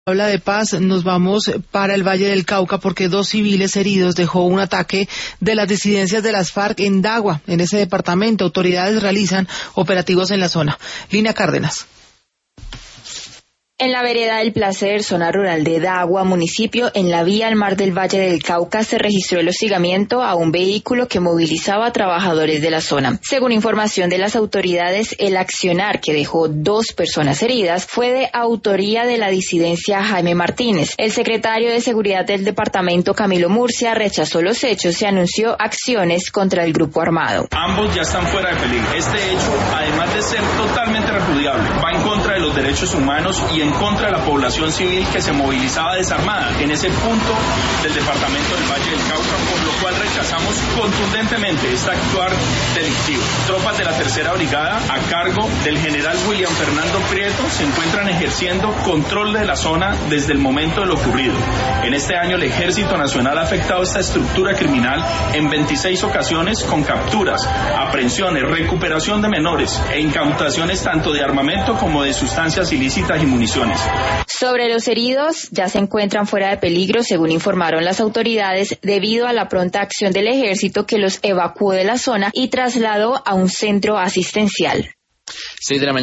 Habla de paz, nos vamos para el Valle del Cauca porque 2 civiles heridos dejó un ataque de las disidencias de las FARC en Dagua, en ese departamento. Autoridades realizan operativos en la zona. Lina Cárdenas. En la vereda del Placer, zona rural de Dagua, municipio, en la vía al mar del Valle del Cauca, se registró el hostigamiento a un vehículo que movilizaba a trabajadores de la zona. Según información de las autoridades, el accionar que dejó 2 personas heridas fue de autoría de la disidencia Jaime Martínez. El secretario de Seguridad del departamento, Camilo Murcia, rechazó los hechos y anunció acciones contra el grupo armado. Ambos ya están fuera de peligro. Este hecho, además de ser totalmente repudiable, va en contra de los derechos humanos y en contra de la población civil que se movilizaba desarmada en ese punto del departamento del Valle del Cauca, por lo cual rechazamos contundentemente este actuar delictivo. Tropas de la Tercera Brigada, a cargo del general William Fernando Prieto, se encuentran ejerciendo control de la zona desde el momento de lo ocurrido. En este año el Ejército Nacional ha afectado esta estructura criminal en 26 ocasiones con capturas, aprehensiones, recuperación de menores e incautaciones tanto de armamento como de sustancias ilícitas y municiones. Sobre los heridos, ya se encuentran fuera de peligro, según informaron las autoridades, debido a la pronta acción del ejército que los evacuó de la zona y trasladó a un centro asistencial. 6 de la mañana.